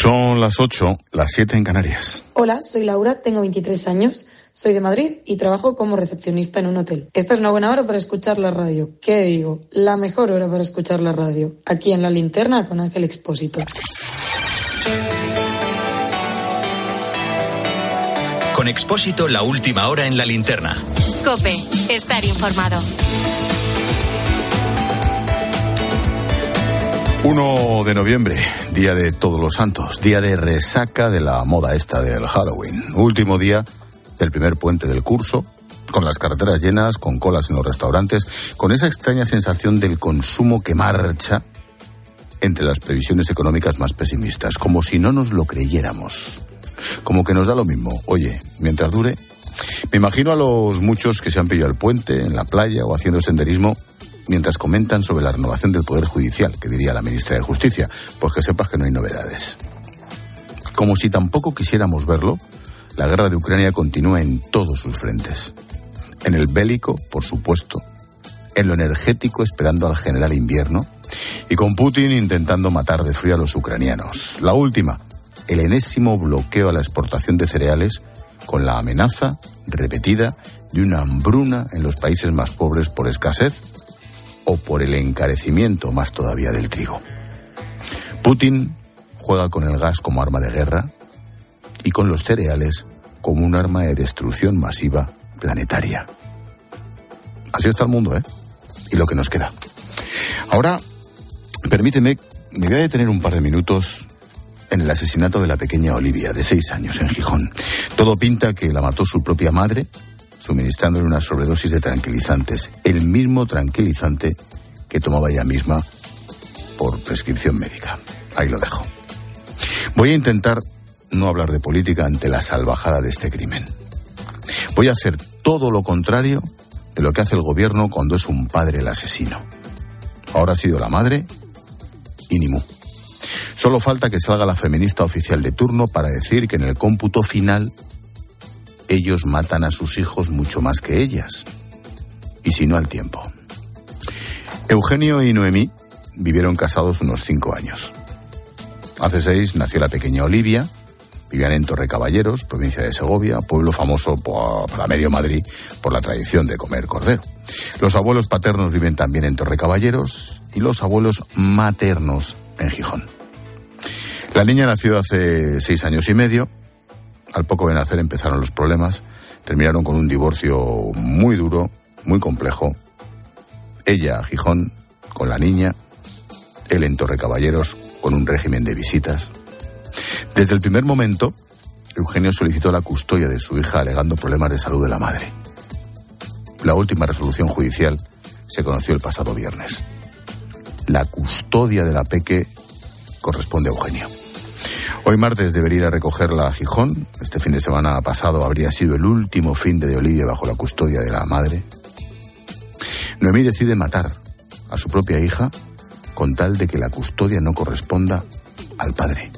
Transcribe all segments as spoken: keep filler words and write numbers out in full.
Son las ocho, las siete en Canarias. Hola, soy Laura, tengo veintitrés años, soy de Madrid y trabajo como recepcionista en un hotel. Esta es una buena hora para escuchar la radio. ¿Qué digo? La mejor hora para escuchar la radio. Aquí en La Linterna con Ángel Expósito. Con Expósito, la última hora en La Linterna. COPE, estar informado. uno de noviembre, día de Todos los Santos, día de resaca de la moda esta del Halloween. Último día del primer puente del curso, con las carreteras llenas, con colas en los restaurantes, con esa extraña sensación del consumo que marcha entre las previsiones económicas más pesimistas, como si no nos lo creyéramos. Como que nos da lo mismo. Oye, mientras dure, me imagino a los muchos que se han pillado el puente, en la playa o haciendo senderismo, mientras comentan sobre la renovación del Poder Judicial, que diría la ministra de Justicia, pues que sepas que no hay novedades. Como si tampoco quisiéramos verlo, la guerra de Ucrania continúa en todos sus frentes. En el bélico, por supuesto, en lo energético esperando al general invierno, y con Putin intentando matar de frío a los ucranianos. La última, el enésimo bloqueo a la exportación de cereales, con la amenaza repetida de una hambruna en los países más pobres por escasez o por el encarecimiento más todavía del trigo. Putin juega con el gas como arma de guerra y con los cereales como un arma de destrucción masiva planetaria. Así está el mundo, ¿eh? Y lo que nos queda. Ahora, permíteme, me voy a detener un par de minutos en el asesinato de la pequeña Olivia, de seis años, en Gijón. Todo pinta que la mató su propia madre, suministrándole una sobredosis de tranquilizantes, el mismo tranquilizante que tomaba ella misma por prescripción médica. Ahí lo dejo. Voy a intentar no hablar de política ante la salvajada de este crimen. Voy a hacer todo lo contrario de lo que hace el gobierno cuando es un padre el asesino. Ahora ha sido la madre y ni mu. Solo falta que salga la feminista oficial de turno para decir que en el cómputo final ellos matan a sus hijos mucho más que ellas, y si no al tiempo. Eugenio y Noemí vivieron casados unos cinco años. Hace seis nació la pequeña Olivia. Vivían en Torrecaballeros, provincia de Segovia, pueblo famoso por, para medio Madrid por la tradición de comer cordero. Los abuelos paternos viven también en Torrecaballeros y los abuelos maternos en Gijón. La niña nació hace seis años y medio. Al poco de nacer empezaron los problemas, terminaron con un divorcio muy duro, muy complejo. Ella a Gijón con la niña, él en Torrecaballeros con un régimen de visitas. Desde el primer momento, Eugenio solicitó la custodia de su hija alegando problemas de salud de la madre. La última resolución judicial se conoció el pasado viernes. La custodia de la peque corresponde a Eugenio. Hoy martes debería ir a recogerla a Gijón. Este fin de semana pasado habría sido el último fin de Olivia bajo la custodia de la madre. Noemí decide matar a su propia hija con tal de que la custodia no corresponda al padre.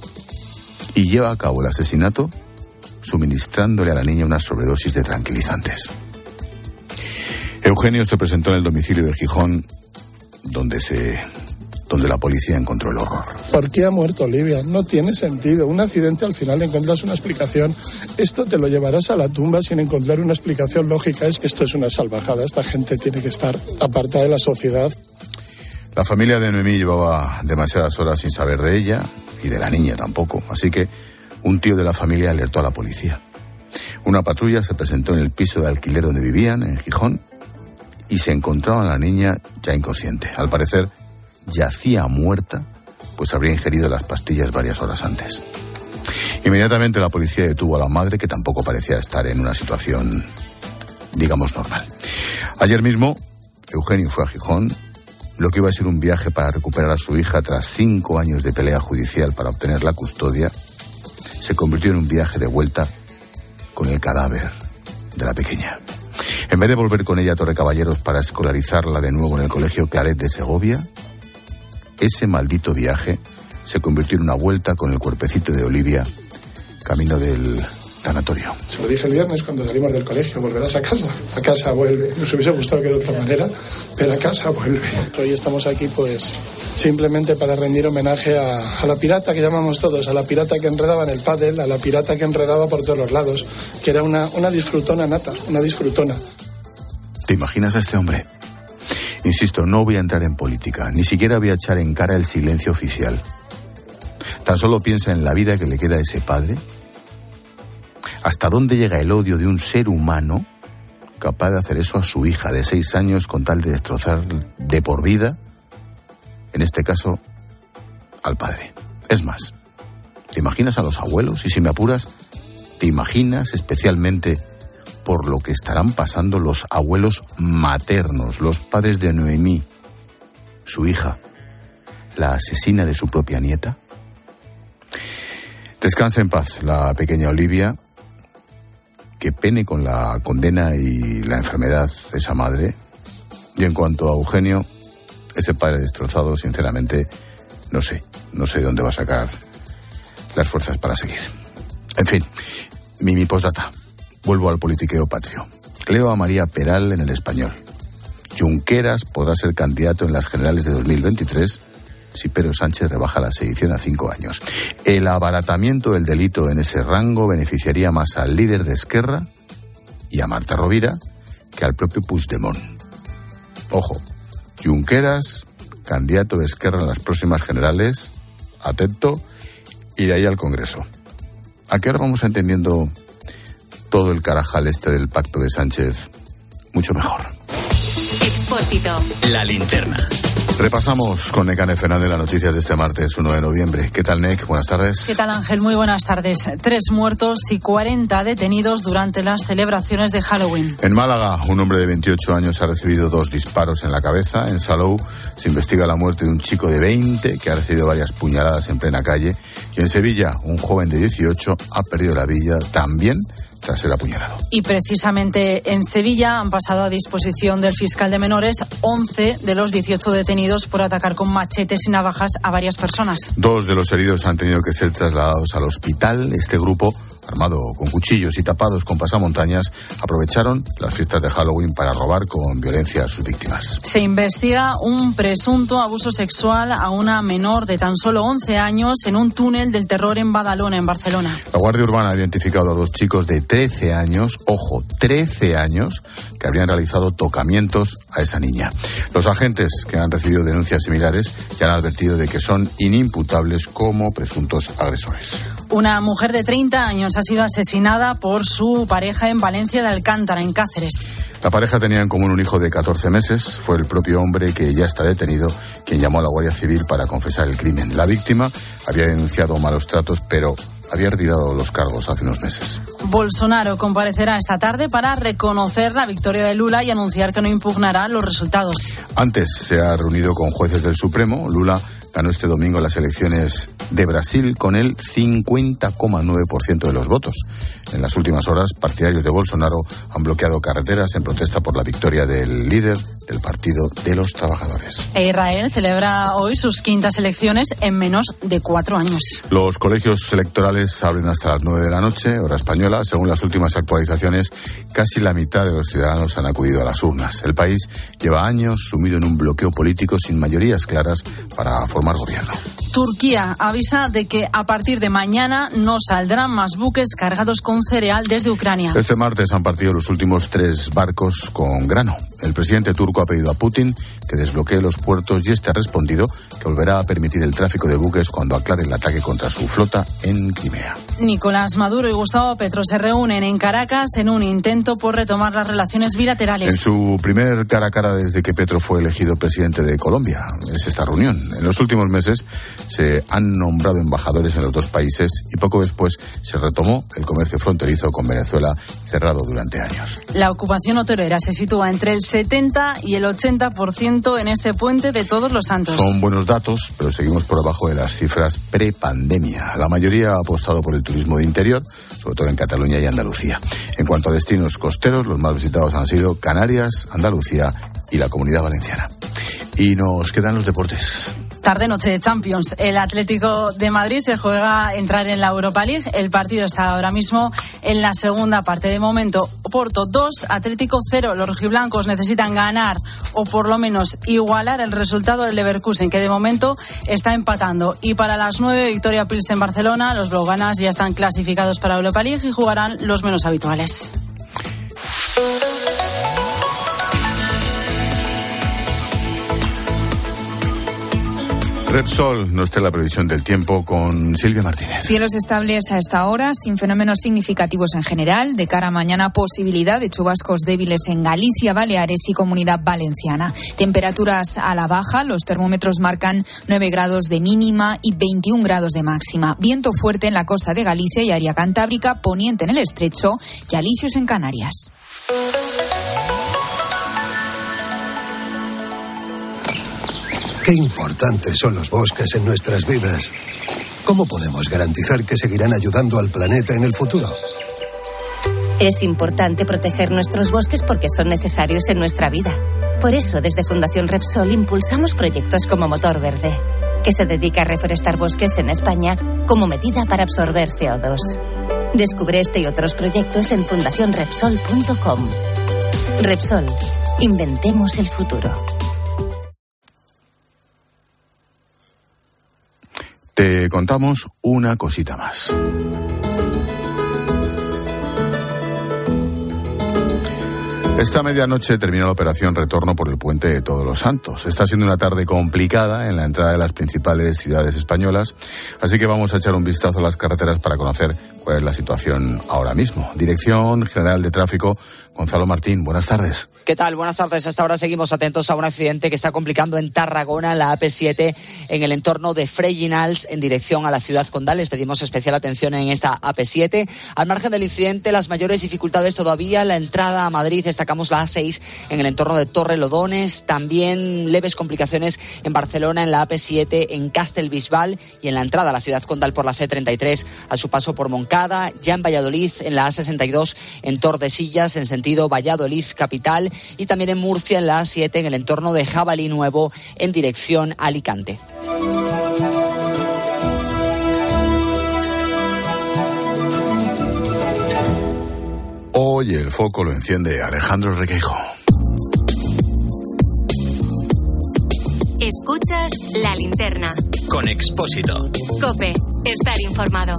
Y lleva a cabo el asesinato suministrándole a la niña una sobredosis de tranquilizantes. Eugenio se presentó en el domicilio de Gijón donde se... donde la policía encontró el horror. ¿Por qué ha muerto Olivia? No tiene sentido. Un accidente, al final encuentras una explicación. Esto te lo llevarás a la tumba sin encontrar una explicación lógica. Es que esto es una salvajada. Esta gente tiene que estar apartada de la sociedad. La familia de Noemí llevaba demasiadas horas sin saber de ella y de la niña tampoco. Así que un tío de la familia alertó a la policía. Una patrulla se presentó en el piso de alquiler donde vivían, en Gijón, y se encontraron a la niña ya inconsciente. Al parecer, yacía muerta, pues habría ingerido las pastillas varias horas antes. Inmediatamente la policía detuvo a la madre, que tampoco parecía estar en una situación, digamos, normal. Ayer mismo, Eugenio fue a Gijón. Lo que iba a ser un viaje para recuperar a su hija tras cinco años de pelea judicial para obtener la custodia, se convirtió en un viaje de vuelta con el cadáver de la pequeña. En vez de volver con ella a Torrecaballeros para escolarizarla de nuevo en el colegio Claret de Segovia, ese maldito viaje se convirtió en una vuelta con el cuerpecito de Olivia, camino del tanatorio. Se lo dije el viernes cuando salimos del colegio, volverás a casa. A casa vuelve. Nos hubiese gustado que de otra manera, pero a casa vuelve. Hoy estamos aquí pues simplemente para rendir homenaje a, a la pirata que llamamos todos, a la pirata que enredaba en el pádel, a la pirata que enredaba por todos los lados, que era una, una disfrutona nata, una disfrutona. ¿Te imaginas a este hombre? Insisto, no voy a entrar en política, ni siquiera voy a echar en cara el silencio oficial. Tan solo piensa en la vida que le queda a ese padre. ¿Hasta dónde llega el odio de un ser humano capaz de hacer eso a su hija de seis años con tal de destrozar de por vida, en este caso, al padre? Es más, ¿te imaginas a los abuelos? Y si me apuras, ¿te imaginas especialmente por lo que estarán pasando los abuelos maternos, los padres de Noemí, su hija, la asesina de su propia nieta? Descansa en paz la pequeña Olivia. Que pene con la condena y la enfermedad de esa madre. Y en cuanto a Eugenio, ese padre destrozado, sinceramente, no sé, no sé dónde va a sacar las fuerzas para seguir. En fin, mi, mi postdata. Vuelvo al politiqueo patrio. Leo a María Peral en El Español. Junqueras podrá ser candidato en las generales de dos mil veintitrés si Pedro Sánchez rebaja la sedición a cinco años. El abaratamiento del delito en ese rango beneficiaría más al líder de Esquerra y a Marta Rovira que al propio Puigdemont. Ojo, Junqueras, candidato de Esquerra en las próximas generales, atento, y de ahí al Congreso. ¿A qué hora vamos entendiendo todo el carajal este del pacto de Sánchez? Mucho mejor. Expósito. La linterna. Repasamos con Nekane Fernández las noticias de este martes uno de noviembre. ¿Qué tal, Nek? Buenas tardes. ¿Qué tal, Ángel? Muy buenas tardes. Tres muertos y cuarenta detenidos durante las celebraciones de Halloween. En Málaga, un hombre de veintiocho años ha recibido dos disparos en la cabeza. En Salou se investiga la muerte de un chico de veinte que ha recibido varias puñaladas en plena calle. Y en Sevilla, un joven de dieciocho ha perdido la vida también tras ser apuñalado. Y precisamente en Sevilla han pasado a disposición del fiscal de menores once de los dieciocho detenidos por atacar con machetes y navajas a varias personas. Dos de los heridos han tenido que ser trasladados al hospital. Este grupo, armado con cuchillos y tapados con pasamontañas, aprovecharon las fiestas de Halloween para robar con violencia a sus víctimas. Se investiga un presunto abuso sexual a una menor de tan solo once años en un túnel del terror en Badalona, en Barcelona. La Guardia Urbana ha identificado a dos chicos de trece años, ojo, trece años, que habrían realizado tocamientos a esa niña. Los agentes, que han recibido denuncias similares, ya han advertido de que son inimputables como presuntos agresores. Una mujer de treinta años ha sido asesinada por su pareja en Valencia de Alcántara, en Cáceres. La pareja tenía en común un hijo de catorce meses. Fue el propio hombre, que ya está detenido, quien llamó a la Guardia Civil para confesar el crimen. La víctima había denunciado malos tratos, pero había retirado los cargos hace unos meses. Bolsonaro comparecerá esta tarde para reconocer la victoria de Lula y anunciar que no impugnará los resultados. Antes se ha reunido con jueces del Supremo. Lula ganó este domingo las elecciones de Brasil con el cincuenta coma nueve por ciento de los votos. En las últimas horas, partidarios de Bolsonaro han bloqueado carreteras en protesta por la victoria del líder del Partido de los Trabajadores. E Israel celebra hoy sus quintas elecciones en menos de cuatro años. Los colegios electorales abren hasta las nueve de la noche, hora española. Según las últimas actualizaciones, casi la mitad de los ciudadanos han acudido a las urnas. El país lleva años sumido en un bloqueo político sin mayorías claras para formar gobierno. Turquía avisa de que a partir de mañana no saldrán más buques cargados con cereal desde Ucrania. Este martes han partido los últimos tres barcos con grano. El presidente turco ha pedido a Putin que desbloquee los puertos y este ha respondido que volverá a permitir el tráfico de buques cuando aclare el ataque contra su flota en Crimea. Nicolás Maduro y Gustavo Petro se reúnen en Caracas en un intento por retomar las relaciones bilaterales. En su primer cara a cara desde que Petro fue elegido presidente de Colombia es esta reunión. En los últimos meses se han nombrado embajadores en los dos países y poco después se retomó el comercio fronterizo con Venezuela, cerrado durante años. La ocupación hotelera se sitúa entre el setenta y el ochenta por ciento en este puente de Todos los Santos. Son buenos datos, pero seguimos por debajo de las cifras prepandemia. La mayoría ha apostado por el turismo de interior, sobre todo en Cataluña y Andalucía. En cuanto a destinos costeros, los más visitados han sido Canarias, Andalucía y la Comunidad Valenciana. Y nos quedan los deportes. Tarde-noche de Champions. El Atlético de Madrid se juega a entrar en la Europa League. El partido está ahora mismo en la segunda parte. De momento, Porto dos, Atlético cero. Los rojiblancos necesitan ganar o por lo menos igualar el resultado del Leverkusen, que de momento está empatando. Y para las nueve, Victoria Pilsen en Barcelona. Los blaugranas ya están clasificados para Europa League y jugarán los menos habituales. Repsol nos trae la previsión del tiempo con Silvia Martínez. Cielos estables a esta hora, sin fenómenos significativos en general. De cara a mañana, posibilidad de chubascos débiles en Galicia, Baleares y Comunidad Valenciana. Temperaturas a la baja, los termómetros marcan nueve grados de mínima y veintiún grados de máxima. Viento fuerte en la costa de Galicia y área cantábrica, poniente en el estrecho y alisios en Canarias. Qué importantes son los bosques en nuestras vidas. ¿Cómo podemos garantizar que seguirán ayudando al planeta en el futuro? Es importante proteger nuestros bosques porque son necesarios en nuestra vida. Por eso, desde Fundación Repsol impulsamos proyectos como Motor Verde, que se dedica a reforestar bosques en España como medida para absorber C O dos. Descubre este y otros proyectos en fundación repsol punto com. Repsol, inventemos el futuro. Te contamos una cosita más. Esta medianoche termina la operación Retorno por el Puente de Todos los Santos. Está siendo una tarde complicada en la entrada de las principales ciudades españolas, así que vamos a echar un vistazo a las carreteras para conocer cuál es la situación ahora mismo. Dirección General de Tráfico, Gonzalo Martín, buenas tardes. ¿Qué tal? Buenas tardes. Hasta ahora seguimos atentos a un accidente que está complicando en Tarragona la A P siete en el entorno de Freginals en dirección a la ciudad condal. Les pedimos especial atención en esta A P siete. Al margen del incidente, las mayores dificultades todavía, la entrada a Madrid, destacamos la A seis en el entorno de Torrelodones, también leves complicaciones en Barcelona en la A P siete en Castelbisbal y en la entrada a la ciudad condal por la C treinta y tres a su paso por Moncada, ya en Valladolid en la A sesenta y dos en Tordesillas en sentido Valladolid capital y también en Murcia en la A siete en el entorno de Jabalí Nuevo en dirección a Alicante. Hoy el foco lo enciende Alejandro Requeijo. Escuchas La Linterna con Expósito. COPE, estar informado.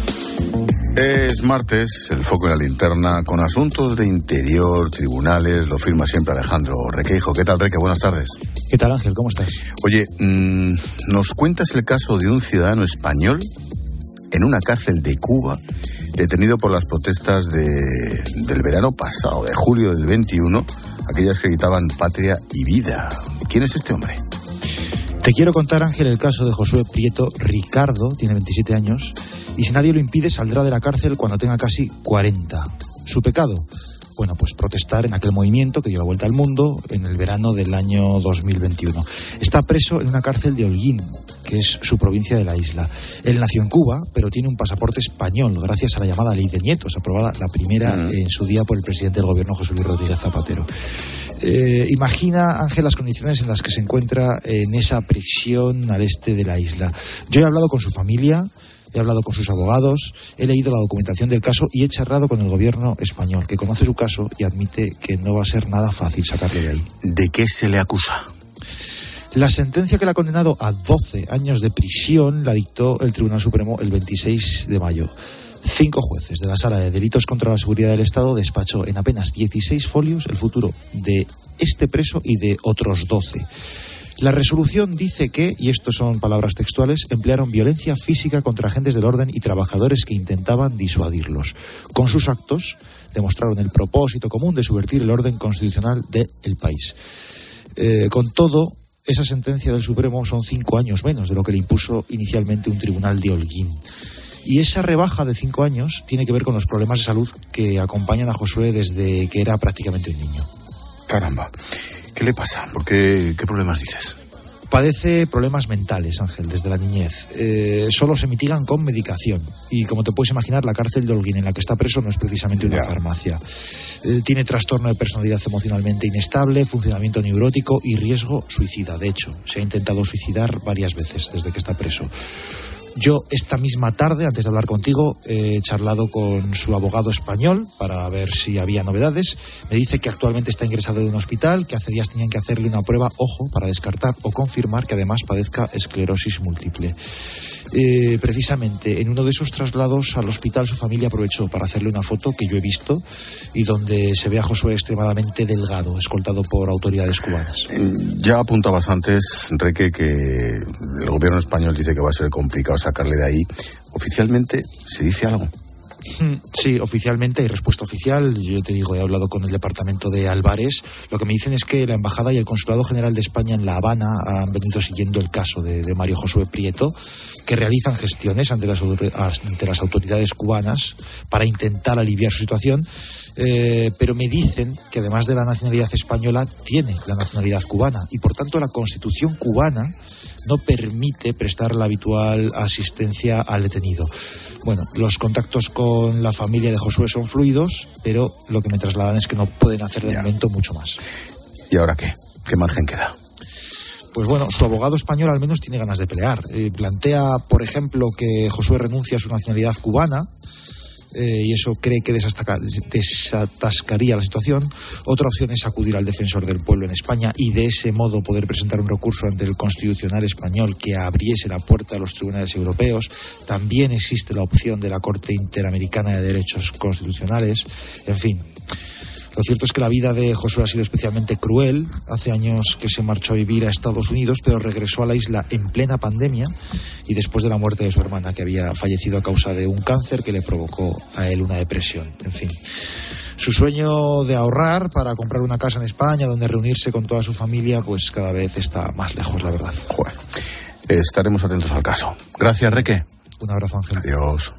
Es martes, el foco de la linterna con asuntos de interior, tribunales, lo firma siempre Alejandro Requeijo. ¿Qué tal, Reque? Buenas tardes. ¿Qué tal, Ángel? ¿Cómo estás? Oye, mmm, ¿nos cuentas el caso de un ciudadano español en una cárcel de Cuba detenido por las protestas de, del verano pasado, de julio del veintiuno, aquellas que gritaban patria y vida? ¿Quién es este hombre? Te quiero contar, Ángel, el caso de Josué Prieto Ricardo, tiene veintisiete años, y si nadie lo impide saldrá de la cárcel cuando tenga casi cuarenta. ¿Su pecado? Bueno, pues protestar en aquel movimiento que dio la vuelta al mundo en el verano del año dos mil veintiuno. Está preso en una cárcel de Holguín, que es su provincia de la isla. Él nació en Cuba, pero tiene un pasaporte español, gracias a la llamada Ley de Nietos, aprobada la primera uh-huh. en su día por el presidente del gobierno, José Luis Rodríguez Zapatero. Eh, imagina, Ángel, las condiciones en las que se encuentra en esa prisión al este de la isla. Yo he hablado con su familia, he hablado con sus abogados, he leído la documentación del caso y he charlado con el gobierno español, que conoce su caso y admite que no va a ser nada fácil sacarle de ahí. ¿De qué se le acusa? La sentencia que le ha condenado a doce años de prisión la dictó el Tribunal Supremo el veintiséis de mayo. Cinco jueces de la Sala de Delitos contra la Seguridad del Estado despachó en apenas dieciséis folios el futuro de este preso y de otros doce. La resolución dice que, y esto son palabras textuales, emplearon violencia física contra agentes del orden y trabajadores que intentaban disuadirlos. Con sus actos demostraron el propósito común de subvertir el orden constitucional del país. Eh, con todo, esa sentencia del Supremo son cinco años menos de lo que le impuso inicialmente un tribunal de Holguín. Y esa rebaja de cinco años tiene que ver con los problemas de salud que acompañan a Josué desde que era prácticamente un niño. Caramba. ¿Qué le pasa? ¿Por qué? ¿Qué problemas dices? Padece problemas mentales, Ángel, desde la niñez. Eh, solo se mitigan con medicación. Y como te puedes imaginar, la cárcel de Holguín en la que está preso no es precisamente una yeah. farmacia. Eh, tiene trastorno de personalidad emocionalmente inestable, funcionamiento neurótico y riesgo suicida. De hecho, se ha intentado suicidar varias veces desde que está preso. Yo esta misma tarde, antes de hablar contigo, he charlado con su abogado español para ver si había novedades. Me dice que actualmente está ingresado en un hospital, que hace días tenían que hacerle una prueba, ojo, para descartar o confirmar que además padezca esclerosis múltiple. Eh, precisamente en uno de esos traslados al hospital su familia aprovechó para hacerle una foto que yo he visto y donde se ve a Josué extremadamente delgado, escoltado por autoridades cubanas. Ya apuntabas antes, Reque, que el gobierno español dice que va a ser complicado sacarle de ahí. ¿Oficialmente se dice algo? Sí, oficialmente hay respuesta oficial. Yo te digo, he hablado con el departamento de Álvarez. Lo que me dicen es que la Embajada y el Consulado General de España en La Habana han venido siguiendo el caso de, de Mario Josué Prieto, que realizan gestiones ante las, ante las autoridades cubanas para intentar aliviar su situación. Eh, pero me dicen que además de la nacionalidad española tiene la nacionalidad cubana y por tanto la Constitución cubana no permite prestar la habitual asistencia al detenido. Bueno, los contactos con la familia de Josué son fluidos, pero lo que me trasladan es que no pueden hacer de ya. momento mucho más. ¿Y ahora qué? ¿Qué margen queda? Pues bueno, su abogado español al menos tiene ganas de pelear. Eh, plantea, por ejemplo, que Josué renuncie a su nacionalidad cubana, eh, y eso cree que desatascaría la situación. Otra opción es acudir al defensor del pueblo en España y de ese modo poder presentar un recurso ante el Constitucional español que abriese la puerta a los tribunales europeos. También existe la opción de la Corte Interamericana de Derechos Constitucionales. En fin, lo cierto es que la vida de Josué ha sido especialmente cruel. Hace años que se marchó a vivir a Estados Unidos, pero regresó a la isla en plena pandemia y después de la muerte de su hermana, que había fallecido a causa de un cáncer que le provocó a él una depresión. En fin, su sueño de ahorrar para comprar una casa en España donde reunirse con toda su familia, pues cada vez está más lejos, la verdad. Joder. Estaremos atentos al caso. Gracias, Reque. Un abrazo, Ángel. Adiós.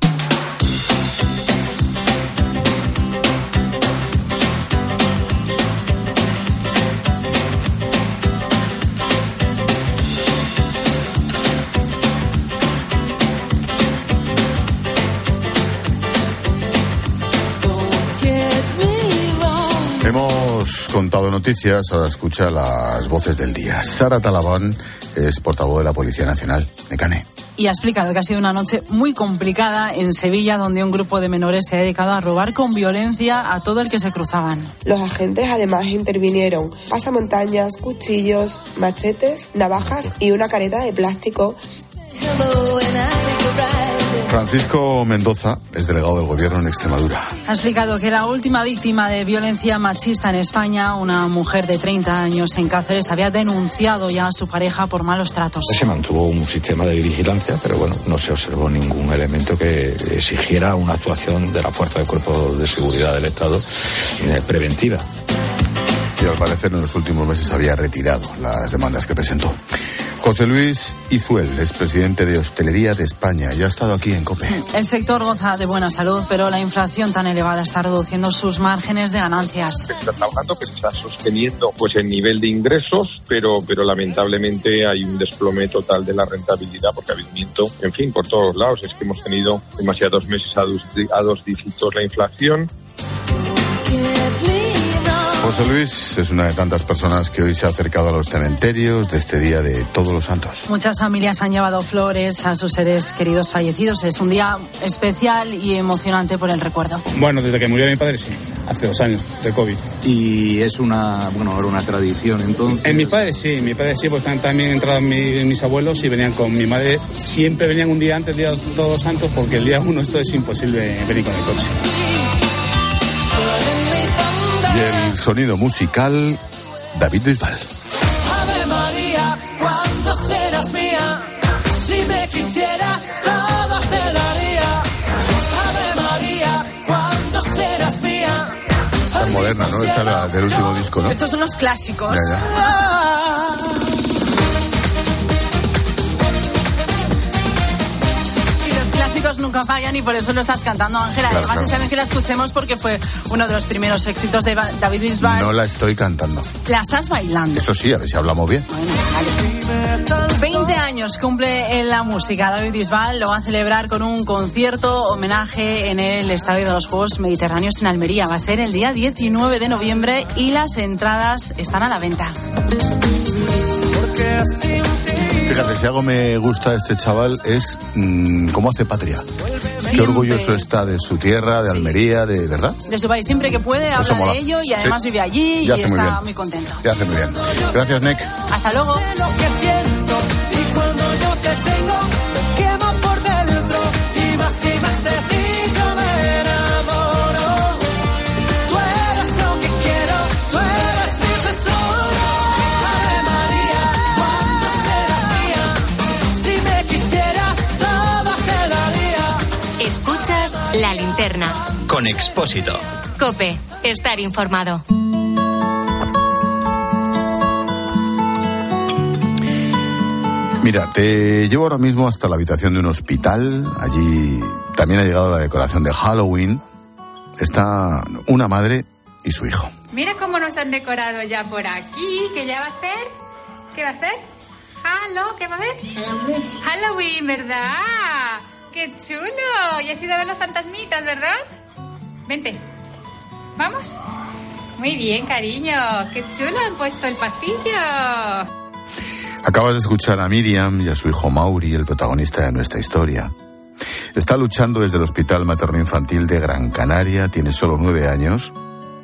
Hemos contado noticias, ahora escucha las voces del día. Sara Talabán es portavoz de la Policía Nacional. Mecane. Y ha explicado que ha sido una noche muy complicada en Sevilla, donde un grupo de menores se ha dedicado a robar con violencia a todo el que se cruzaban. Los agentes además intervinieron pasamontañas, cuchillos, machetes, navajas y una careta de plástico. Francisco Mendoza es delegado del Gobierno en Extremadura. Ha explicado que la última víctima de violencia machista en España, una mujer de treinta años en Cáceres, había denunciado ya a su pareja por malos tratos. Se mantuvo un sistema de vigilancia, pero bueno, no se observó ningún elemento que exigiera una actuación de la fuerza del Cuerpo de Seguridad del Estado eh, preventiva. Y al parecer en los últimos meses había retirado las demandas que presentó. José Luis Izuel es presidente de Hostelería de España y ha estado aquí en COPE. El sector goza de buena salud, pero la inflación tan elevada está reduciendo sus márgenes de ganancias. Se está trabajando, que se está sosteniendo pues el nivel de ingresos, pero, pero lamentablemente hay un desplome total de la rentabilidad porque ha habido, en fin, por todos lados. Es que hemos tenido demasiados meses a dos, a dos dígitos la inflación. José Luis es una de tantas personas que hoy se ha acercado a los cementerios de este Día de Todos los Santos. Muchas familias han llevado flores a sus seres queridos fallecidos. Es un día especial y emocionante por el recuerdo. Bueno, desde que murió mi padre sí, hace dos años, de COVID. Y es una, bueno, ahora una tradición, entonces. En mi padre sí, mi padre sí, pues también entraban mi, mis abuelos y venían con mi madre. Siempre venían un día antes del Día de Todos los Santos, porque el día uno esto es imposible venir con el coche. Y el sonido musical, David Bisbal. Ave María, ¿cuándo serás mía? Si me quisieras, todo te daría. Ave María, ¿cuándo serás mía? Tan moderna, ¿no? Esta es la del último disco, ¿no? Estos son los clásicos. Ya, ya. Nunca fallan y por eso lo estás cantando, Ángela. Claro, Además, claro. esa vez que la escuchemos porque fue uno de los primeros éxitos de David Bisbal. No la estoy cantando. La estás bailando. Eso sí, a ver si hablamos bien. Bueno, vale. quince años cumple en la música David Bisbal. Lo van a celebrar con un concierto homenaje en el Estadio de los Juegos Mediterráneos en Almería. Va a ser el día diecinueve de noviembre y las entradas están a la venta. Fíjate, si algo me gusta de este chaval es mmm, cómo hace patria. Siempre. Qué orgulloso está de su tierra, de Almería, de verdad. De su país, siempre que puede habla mola. de ello y además Sí. vive allí y, Y hace está muy muy, bien. contento. Te hace muy bien. Gracias, Nick. Hasta luego. Sé lo que siento y cuando yo te tengo me quemo por dentro y más y más de ti yo me enamoro. Tú eres lo que quiero, tú eres mi tesoro. Ave María, ¿cuándo serás mía? Si me quisieras toda te daría. Escuchas La Linterna. Con Expósito. COPE. Estar informado. Mira, te llevo ahora mismo hasta la habitación de un hospital. Allí también ha llegado la decoración de Halloween. Está una madre y su hijo. Mira cómo nos han decorado ya por aquí. ¿Qué ya va a hacer? ¿Qué va a hacer? Halo, ¿qué va a hacer? Halloween. Halloween, ¿verdad? ¡Qué chulo! Y has ido a ver los fantasmitas, ¿verdad? Vente. ¿Vamos? Muy bien, cariño. ¡Qué chulo han puesto el pasillo! Acabas de escuchar a Miriam y a su hijo Mauri, el protagonista de nuestra historia. Está luchando desde el Hospital Materno-Infantil de Gran Canaria, tiene solo nueve años,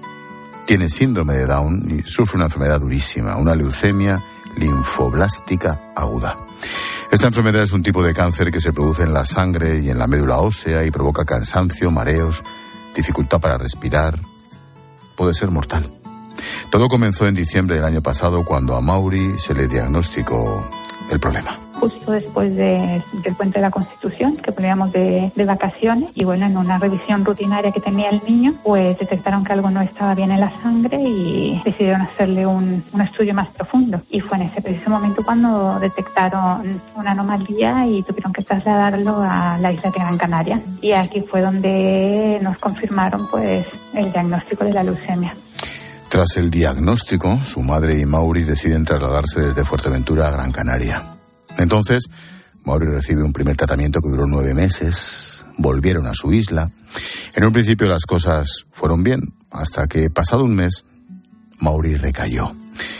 tiene síndrome de Down y sufre una enfermedad durísima, una leucemia linfoblástica aguda. Esta enfermedad es un tipo de cáncer que se produce en la sangre y en la médula ósea y provoca cansancio, mareos, dificultad para respirar. Puede ser mortal. Todo comenzó en diciembre del año pasado cuando a Mauri se le diagnosticó el problema. Justo después de, del puente de la Constitución, que volvíamos de, de vacaciones, y bueno, en una revisión rutinaria que tenía el niño, pues detectaron que algo no estaba bien en la sangre y decidieron hacerle un, un estudio más profundo. Y fue en ese preciso momento cuando detectaron una anomalía y tuvieron que trasladarlo a la isla de Gran Canaria. Y aquí fue donde nos confirmaron pues el diagnóstico de la leucemia. Tras el diagnóstico, su madre y Mauri deciden trasladarse desde Fuerteventura a Gran Canaria. Entonces, Mauri recibe un primer tratamiento que duró nueve meses, volvieron a su isla. En un principio las cosas fueron bien, hasta que, pasado un mes, Mauri recayó.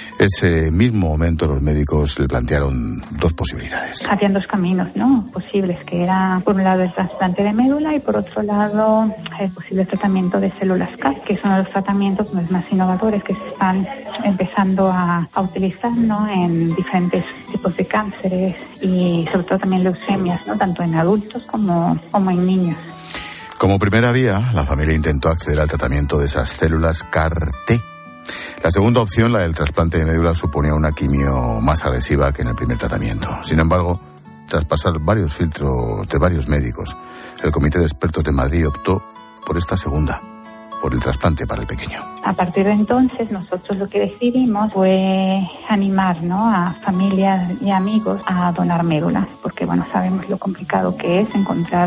Ese mismo momento los médicos le plantearon dos posibilidades. Habían dos caminos, ¿no?, posibles, que era por un lado el trasplante de médula y por otro lado el posible tratamiento de células C A R, que son los tratamientos más innovadores que se están empezando a, a utilizar, ¿no?, en diferentes tipos de cánceres y sobre todo también leucemias, ¿no?, tanto en adultos como, como en niños. Como primera vía, la familia intentó acceder al tratamiento de esas células C A R T. La segunda opción, la del trasplante de médula, suponía una quimio más agresiva que en el primer tratamiento. Sin embargo, tras pasar varios filtros de varios médicos, el Comité de Expertos de Madrid optó por esta segunda, por el trasplante para el pequeño. A partir de entonces, nosotros lo que decidimos fue animar, ¿no?, a familias y amigos a donar médula, porque bueno, sabemos lo complicado que es encontrar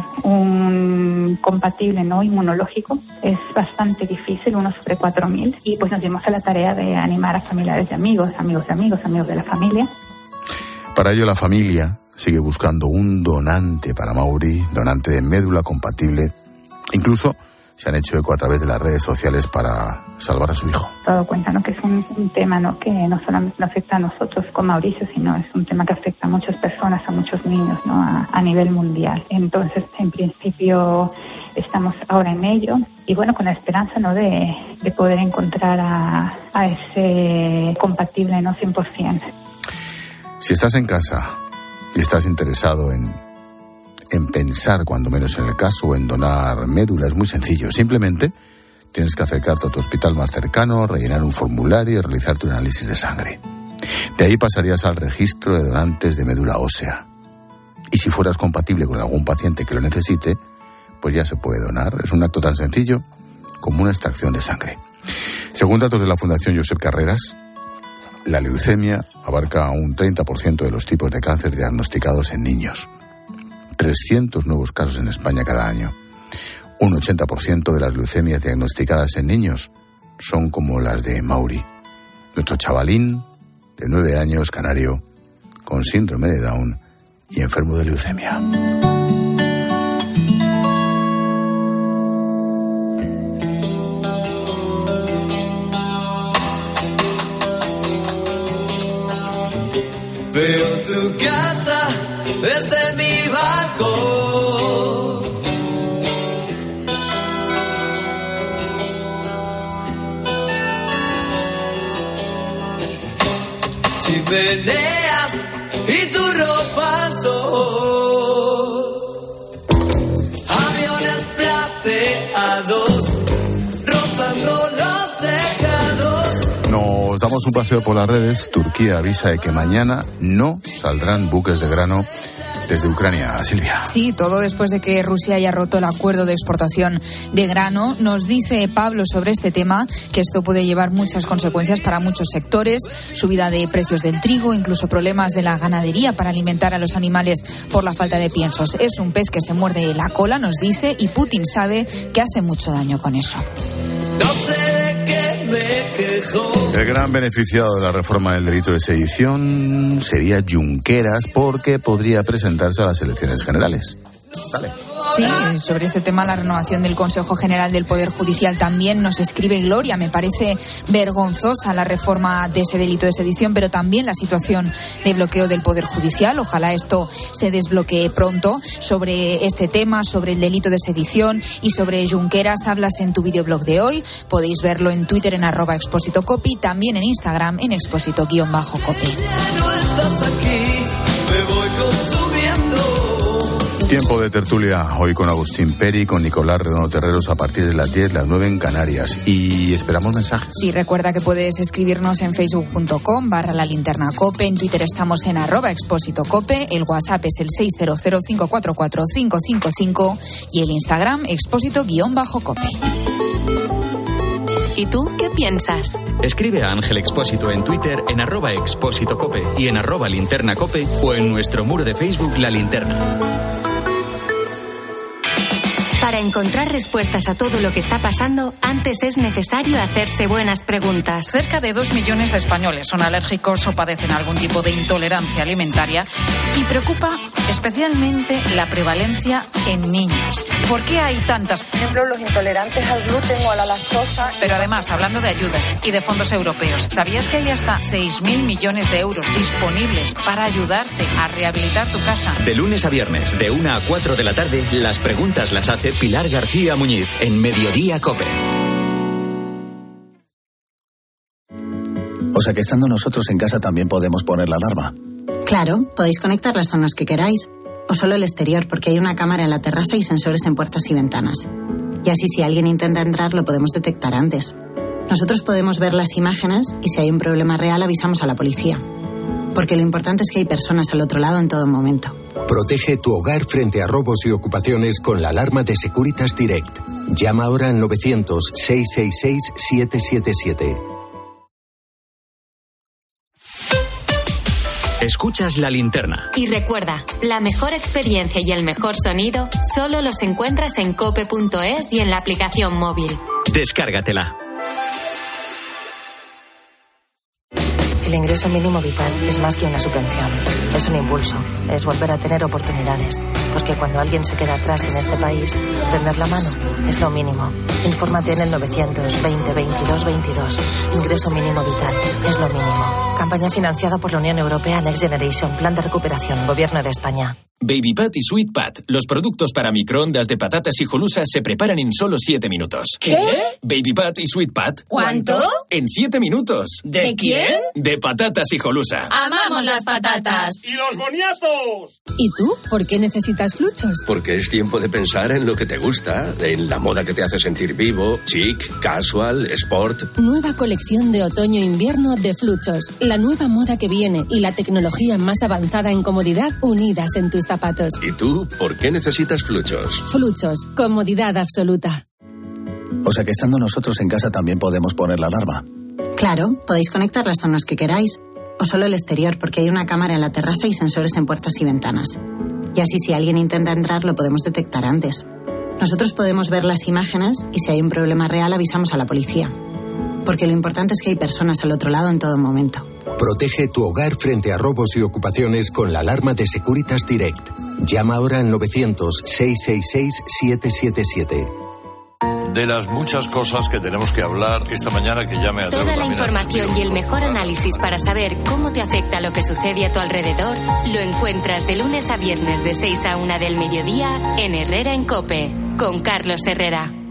un compatible, ¿no?, inmunológico. Es bastante difícil, uno sobre cuatro mil, y pues nos dimos a la tarea de animar a familiares y amigos, amigos de amigos, amigos de la familia. Para ello, la familia sigue buscando un donante para Mauri, donante de médula compatible. Incluso se han hecho eco a través de las redes sociales para salvar a su hijo. Todo cuenta, ¿no?, que es un, un tema, ¿no?, que no solamente nos afecta a nosotros con Mauricio, sino es un tema que afecta a muchas personas, a muchos niños, ¿no?, a, a nivel mundial. Entonces, en principio, estamos ahora en ello y bueno, con la esperanza, ¿no?, de, de poder encontrar a, a ese compatible, ¿no?, cien por ciento. Si estás en casa y estás interesado en en pensar cuando menos en el caso o en donar médula, es muy sencillo. Simplemente tienes que acercarte a tu hospital más cercano, rellenar un formulario y realizarte un análisis de sangre. De ahí pasarías al registro de donantes de médula ósea. Y si fueras compatible con algún paciente que lo necesite, pues ya se puede donar. Es un acto tan sencillo como una extracción de sangre. Según datos de la Fundación Josep Carreras, la leucemia abarca un treinta por ciento de los tipos de cáncer diagnosticados en niños. trescientos nuevos casos en España cada año. Un ochenta por ciento de las leucemias diagnosticadas en niños son como las de Mauri, nuestro chavalín de nueve años, canario, con síndrome de Down y enfermo de leucemia. Veo tu casa desde mi balcón. Chimeneas y tu ropa al sol. Aviones plateados rozando los tejados. Nos damos un paseo por las redes. Turquía avisa de que mañana no saldrán buques de grano desde Ucrania. Silvia. Sí, todo después de que Rusia haya roto el acuerdo de exportación de grano. Nos dice Pablo sobre este tema que esto puede llevar muchas consecuencias para muchos sectores, subida de precios del trigo, incluso problemas de la ganadería para alimentar a los animales por la falta de piensos. Es un pez que se muerde la cola, nos dice, y Putin sabe que hace mucho daño con eso. No sé de qué me quejo. El gran beneficiado de la reforma del delito de sedición sería Junqueras, porque podría presentarse a las elecciones generales. Vale. Sí, sobre este tema, la renovación del Consejo General del Poder Judicial también nos escribe Gloria. Me parece vergonzosa la reforma de ese delito de sedición, pero también la situación de bloqueo del Poder Judicial. Ojalá esto se desbloquee pronto. Sobre este tema, sobre el delito de sedición y sobre Junqueras, hablas en tu videoblog de hoy. Podéis verlo en Twitter en arroba Expósito Copi, también en Instagram en Expósito-Copi. No estás aquí, me voy consumiendo. Tiempo de tertulia hoy con Agustín Peri, con Nicolás Redondo Terreros a partir de las diez, las nueve en Canarias. Y esperamos mensajes. Sí, recuerda que puedes escribirnos en facebook.com barra la linterna cope, en Twitter estamos en arroba Expósito Cope, el WhatsApp es el seis cero cero cinco cuatro cuatro cinco cinco cinco y el Instagram Expósito-Cope. ¿Y tú qué piensas? Escribe a Ángel Expósito en Twitter en arroba Expósito Cope y en arroba Linterna Cope o en nuestro muro de Facebook La Linterna. Para encontrar respuestas a todo lo que está pasando, antes es necesario hacerse buenas preguntas. Cerca de dos millones de españoles son alérgicos o padecen algún tipo de intolerancia alimentaria y preocupa especialmente la prevalencia en niños. ¿Por qué hay tantas? Por ejemplo, los intolerantes al gluten o a la lactosa. Pero además, hablando de ayudas y de fondos europeos, ¿sabías que hay hasta seis mil millones de euros disponibles para ayudarte a rehabilitar tu casa? De lunes a viernes, de una a cuatro de la tarde, las preguntas las hace Pilar García Muñiz en Mediodía Cope. O sea que estando nosotros en casa también podemos poner la alarma. Claro, podéis conectar las zonas que queráis, o solo el exterior, porque hay una cámara en la terraza y sensores en puertas y ventanas. Y así si alguien intenta entrar lo podemos detectar antes. Nosotros podemos ver las imágenes y si hay un problema real avisamos a la policía. Porque lo importante es que hay personas al otro lado en todo momento. Protege tu hogar frente a robos y ocupaciones con la alarma de Securitas Direct. Llama ahora al novecientos, seiscientos sesenta y seis, setecientos setenta y siete. Escuchas La Linterna. Y recuerda, la mejor experiencia y el mejor sonido solo los encuentras en cope punto es y en la aplicación móvil. Descárgatela. El ingreso mínimo vital es más que una subvención. Es un impulso, es volver a tener oportunidades. Porque cuando alguien se queda atrás en este país, tender la mano es lo mínimo. Infórmate en el novecientos veinte veintidós veintidós. Ingreso mínimo vital es lo mínimo. Campaña financiada por la Unión Europea Next Generation, Plan de Recuperación, Gobierno de España. Baby Pat y Sweet Pat, los productos para microondas de patatas hijolusa se preparan en solo siete minutos. ¿Qué? Baby Pat y Sweet Pat. ¿Cuánto? En siete minutos. ¿De quién? De patatas hijolusa. ¡Amamos las patatas! ¡Y los boniazos! ¿Y tú? ¿Por qué necesitas Fluchos? Porque es tiempo de pensar en lo que te gusta, en la moda que te hace sentir vivo, chic, casual, sport. Nueva colección de otoño-invierno de Fluchos. La nueva moda que viene y la tecnología más avanzada en comodidad unidas en tus zapatos. ¿Y tú, por qué necesitas Fluchos? Fluchos, comodidad absoluta. O sea que estando nosotros en casa también podemos poner la alarma. Claro, podéis conectar las zonas que queráis, o solo el exterior, porque hay una cámara en la terraza y sensores en puertas y ventanas. Y así si alguien intenta entrar lo podemos detectar antes. Nosotros podemos ver las imágenes y si hay un problema real avisamos a la policía. Porque lo importante es que hay personas al otro lado en todo momento. Protege tu hogar frente a robos y ocupaciones con la alarma de Securitas Direct. Llama ahora al novecientos, seiscientos sesenta y seis, setecientos setenta y siete. De las muchas cosas que tenemos que hablar esta mañana, que ya me atrevo Toda la a caminar información y el mejor análisis para saber cómo te afecta lo que sucede a tu alrededor lo encuentras de lunes a viernes de seis a una del mediodía en Herrera en COPE, con Carlos Herrera.